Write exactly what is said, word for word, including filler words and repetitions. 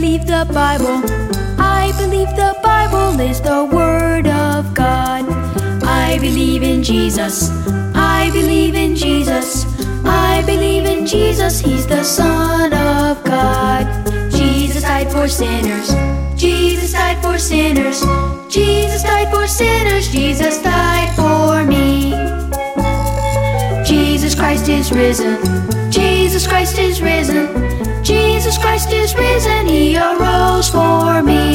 believe the Bible. I believe the Bible is the Word of God. I believe in Jesus. I believe in Jesus. I believe in Jesus. He's the Son of God. Jesus died for sinners. Jesus died for sinners. Jesus died for sinners. Jesus died for me. Jesus Christ is risen. Jesus Christ is risen. Jesus Christ is risen. He arose for me.